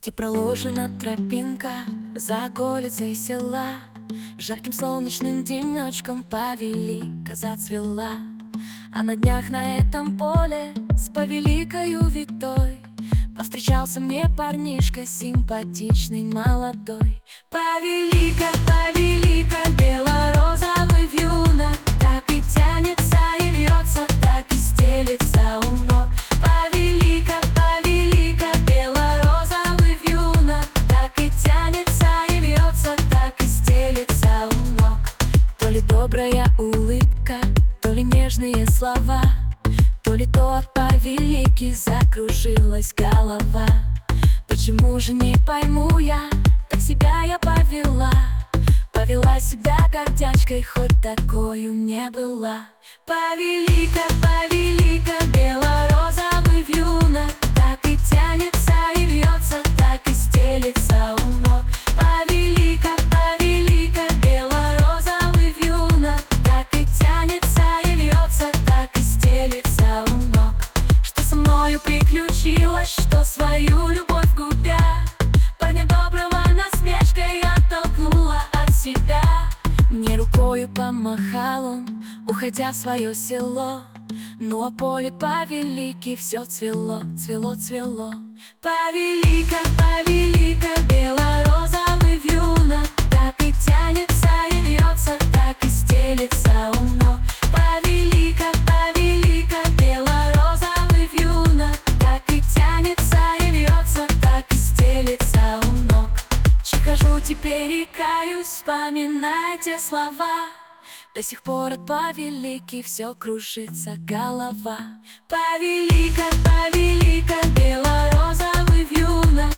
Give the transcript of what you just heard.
Где проложена тропинка за околицей села, жарким солнечным денечком повелика зацвела. А на днях на этом поле с повеликою витой повстречался мне парнишка симпатичный, молодой. Повелика, повелика, бело-розовый вьюнок, так и тянется и вьется, так и стелется у ног. Повелика, повелика, бело-розовый вьюнок, так и тянется и вьется, так и стелется у ног. То ли добрая улыбка, то ли нежные слова, то ли то от повелики закружилась голова. Почему же не пойму я, так себя я повела? Повела себя гордячкой, хоть такою не была. Повелика, повелика, бело-розовый вьюнок, так и тянется и вьется, так и стелется у ног. Повелика, повелика, бело-розовый вьюнок, так и тянется и вьется, так и стелется у ног. Что со мною приключилось, что свою любовь губя, парня доброго насмешкой оттолкнула от себя. Мне рукою помахал он, уходя в свое село, ну а поле повелики все цвело, цвело, цвело. Повелика, повелика, бело-розовый вьюнок, так и тянется и вьется, так и стелется у ног. Повелика, повелика, бело-розовый вьюнок, так и тянется и вьется, так и стелется у ног. Хожу теперь и каюсь, вспоминая те слова. До сих пор от повелики все кружится голова. Повелика, повелика, бело-розовый вьюнок,